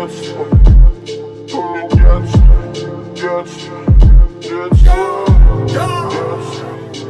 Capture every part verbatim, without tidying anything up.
детство, помню детство, детство, детство, детство.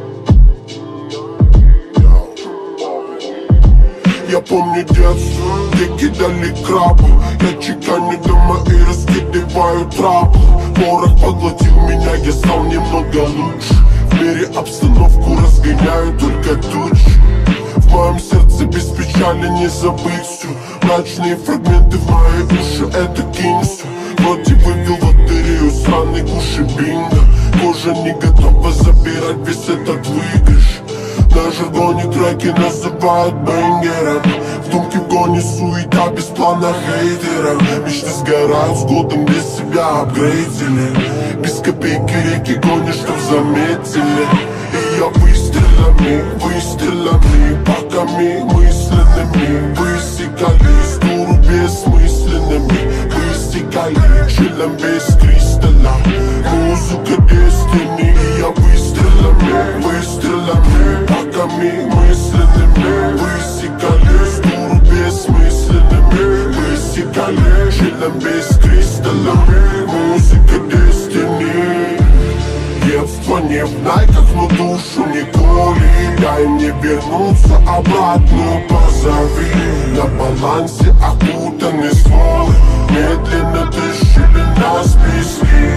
Я помню детство, где кидали крабы. Я чеканю дома и раскидываю трапы. Порох поглотил меня, я стал немного лучше. В мире обстановку разгоняю только тучи. В моем сердце без печали не забыть всю. Мрачные фрагменты в мои уши, это кинься. Вроде вывел лотерею, сраный куши бинго. Кожа не готова забирать весь этот выигрыш. На жаргоне треки называют бенгером. В думке в гоне суета, без плана хейтеров. Мечты сгорают с годом, для себя апгрейдили. Без копейки реки гонишь, чтоб заметили. И я выстрелами, выстрелами, богами мысленными высекали стуру бессмысленными. Высекали челом без кристалла. Музыка дестини. И я выстрелами, выстрелами, богами мысленными высекали стуру бессмысленными. Высекали челом без кристалла. Музыка дестини. Детство не в найках, но душу не коли. Дай мне вернуться обратно, позови. На балансе окутаны стволы. Медленно тащили нас пески.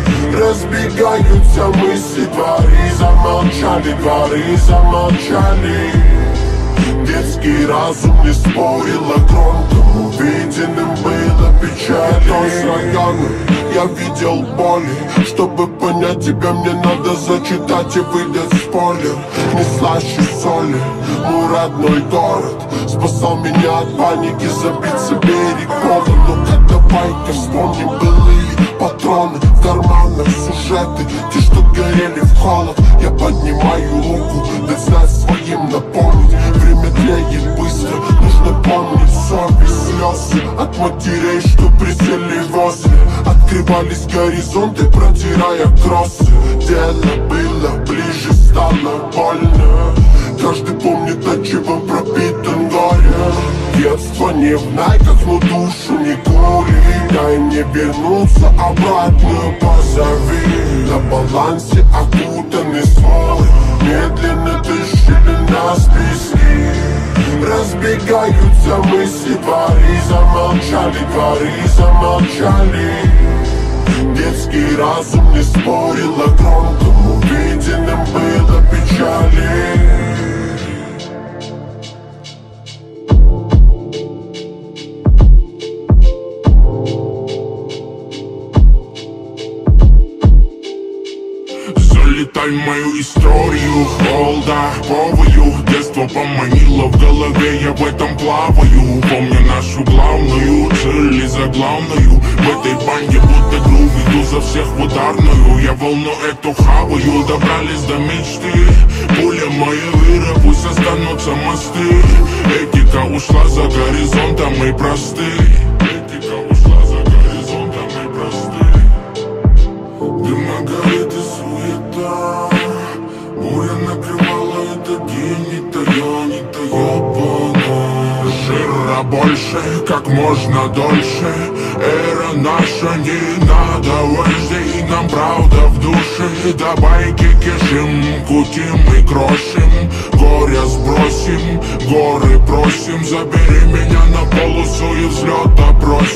Разбегаются мысли, дворы замолчали, дворы замолчали. Детский разум не спорил о громком, увиденным было печаль. Кто с района, я видел боли. Чтобы понять тебя, мне надо зачитать и выдать спойлер. Не слаще соли, мой родной город спасал меня от паники, забиться берег полон. Ну-ка давай-ка вспомним былые патроны в карманах, сюжеты, те, что горели в холод. Я поднимаю руку, дать знать своим напомнить. Время тлеет быстро, нужно помнить совесть. Слезы от матерей, что присели возле. Открывались горизонты, протирая кроссы. Дело было ближе, стало больно. Каждый помнит, от чего пропитан горем. Детство не в найках, но душу не кури. Дай мне вернуться обратно, позови. На балансе окутаны стволы. Медленно тащили нас пески. Разбегаются мысли, дворы замолчали, дворы замолчали. Детский разум не спорил о громком, увиденным было печали. Залетай в мою историю, холда, повою. Детство поманило в голове, я в этом плаваю. Помню нашу главную цель и заглавную. В этой банде будто грув, иду за всех в ударную. Я волну эту хаваю, добрались до мечты. Пуля моя выра, пусть останутся мосты. Этика ушла за горизонтом и просты. Этика ушла за горизонтом и просты. Дыма горит и суета. Буря накрывала этот день, не тая, не тая пана. Жира больше, как можно дольше. Эра наша, не надо вождей. Нам правда в душе. До байки кишим, кутим и крошим. Горя сбросим, горы просим. Забери меня на полосу и взлета просим.